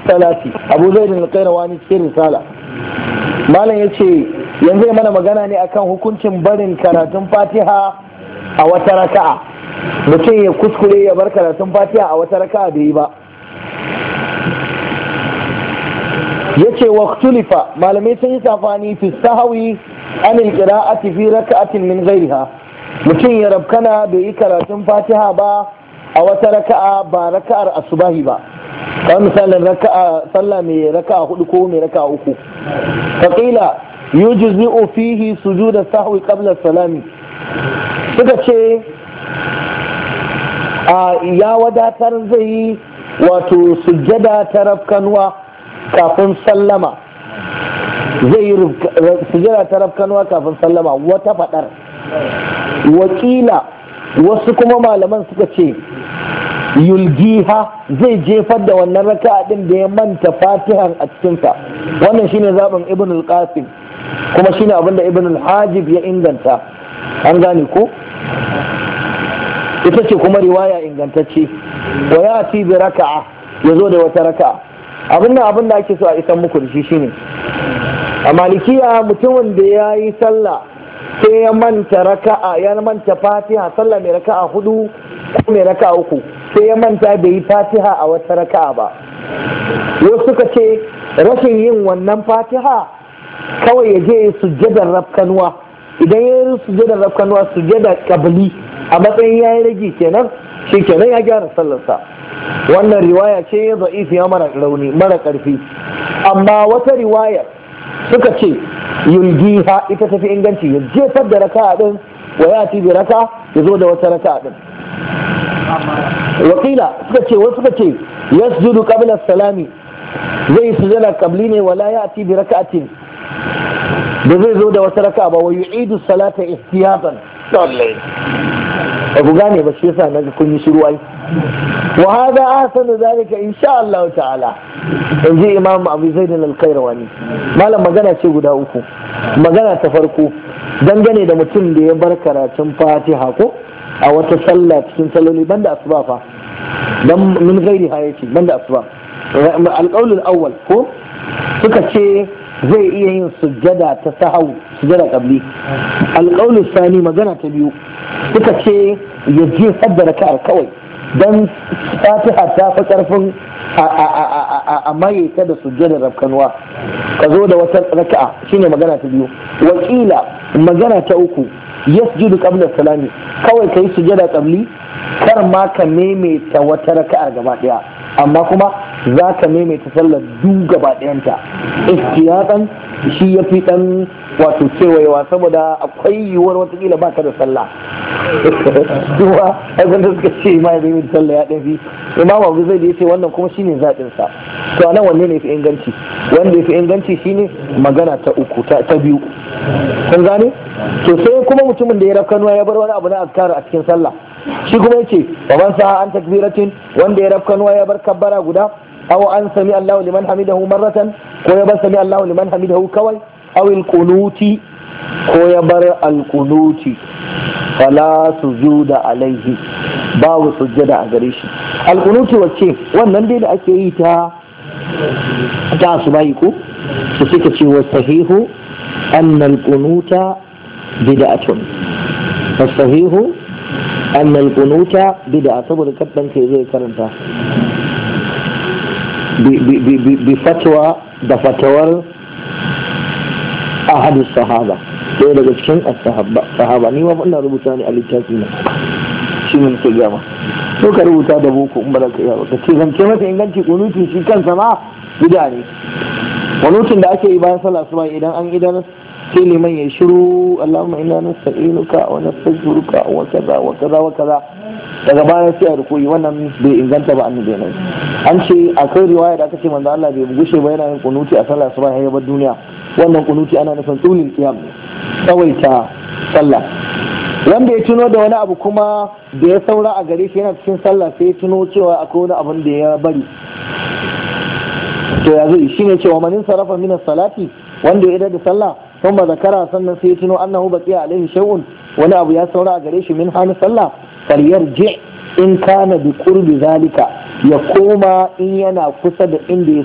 salati. Abu Zaid al-Qayrawani cikin risala malam yace yanzu mana magana ne akan hukuncin barin karatun Fatiha a wata raka'a. Mutum ya kuskure ya bar karatun Fatiha a wata raka'a bai yi ba. yace waqtulifa malamai sun yi safani fi sahwi an al-qira'ati fi raka'atin min ghayriha. Mutum ya rabkana bai yi karatun Fatiha ba a wata raka'a ba raka'ar asubahi ba, kamar misalin raka'a sallah mai raka'a hudu ko mai raka'a uku. faqila yujzi'u fihi sujud sahwi qabla salami. Suka ce ya wadatar zai yi wato sujjada ta rafkanuwa kafin sallama, zai yi sujjada ta rafkanuwa kafin sallama wata fadar. Wakila wasu kuma malaman suka ce yulgiha zai jefar da wannan raka'a din da ya manta fatihan a cikinsa. Wannan shine zaben ibn al-qasim kuma shine abinda ibn al-hajib ya inganta. An gane ko? Ita ce kuma riwaya ingantacce. Wa ya fi bi raka'a, ya zo da wata raka'a. Abin da ake so a isan muku da shi shine a malikiya mutumin da ya yi sallah sai ya manta raka'a, ya manta fatiha, sallah mai raka'a hudu ko mai raka'a uku, sai ya manta bai yi fatiha a wata raka'a ba. Wasu suka ce rashin yin wannan fatiha kawai ya je sujjadar rafkanuwa. Idan ya yi sujjadar rafkanuwa, sujjadar kabli a matsayin ya yi rage kenan, shi kenan ya gyara sallarsa. Wannan riwaya ce za'ifiya mara rauni, mara karfi. Amma wata riwaya suka ce yulgiha ita tafi inganci, ya jefar da raka'a din wa ya ci bi raka, ya zo da wata raka'a din. Wakila wasu suka ce yasjudu qabla salami, zai sujada qabli ne wala ya ci bi raka'atin, da zai zo da wata raka'a ba. Wa yu'idu salata ihtiyatan. Abu gane ba, shi yasa naga kun yi shiru ai. Wa hada ahsanu zalika insha Allah ta'ala. Inji Imam Abu Zaid al-Qayrawani. Malam magana ce guda uku. Magana ta farko dangane da mutum da ya bar karatun Fatiha ko a wata sallah cikin salloli banda asuba fa. Dan min gairi ha yace banda asuba. Al-qawl al-awwal ko suka ce zai iya yin sujjada ta sahau, sujjada qabli. Al-qawl al-thani magana ta biyu suka ce ya je da raka'ar kawai dan Fatiha ta fi karfin a maye ta da sujjadar rafkanuwa, ka zo da wata raka'a, shine magana ta biyu. Wakila magana ta uku yasjudu qabla salami, kawai kai sujjada qabli, kar ma ka maimaita wata raka'ar gaba daya, amma kuma za ka maimaita sallar duk gaba dayanta. Ihtiyatan shi ya fi dan wato kewayewa, saboda akwai yiwuwar watakila baka da sallah. Duwa abin da suka ce ma zai yi sallah ya ɗafi. Imam Abu Zaid ya ce wannan kuma shine zaɓin sa. To anan wanne ne fi inganci? Wanda ya fi inganci shine magana ta uku ta biyu. Kun gane? To sai kuma mutumin da ya rafkanuwa ya bar wani abu na azkar a cikin sallah. Shi kuma yace wa man sa'a an takbiratin, wanda ya rafkanuwa ya bar kabbara guda, aw an sami Allahu liman hamidahu marratan, ko ya bar sami Allahu liman hamidahu kawai, aw al-qunuti, ko ya bar al-qunuti, fala sujuda alaihi, babu sujjada a gare shi. Al-qunuti wacce wannan dai da ake yi ta asubahi ko su suka ce wa sahihu anna al-qunuta bid'atun. Sahihu anna al-qunuta bid'a, saboda kaddan kai zai karanta bi fatwa da fatawar ahadu sahaba, ɗaya daga cikin sahaba. Ni ma ina rubuta ne a littafi na, shi ne ke gama. So ka rubuta da boko in ba za ka iya ba, ka ce zance mata inganci kunuti shi kansa ma bid'a ne. Kunutin da ake yi bayan sallah asuba, idan an idan sai liman ya shiru, Allahumma inna nasta'inuka wa nastaghfiruka wa kaza wa kaza wa kaza, daga baya sai a rukuyi. Wannan bai inganta ba, annabi ne. An ce akwai riwaya da aka ce manzo Allah bai gushe ba yana yin kunuti a sallah asuba ya bar duniya. Wannan kunuti ana nufin tsulin qiyam, tsawaita sallah. Wanda ya tuno da wani abu kuma da ya saura a gare shi yana cikin sallah, sai ya tuno cewa akwai wani abun da ya bari, to ya zai shine cewa manin sarafa min salati, wanda ya idar da sallah kuma zakara sannan sai ya tuno annahu baqiya alaihi shay'un, wani abu ya saura a gare shi min hana sallah, falyarji in kana bi qurbi zalika, ya koma in yana kusa da inda ya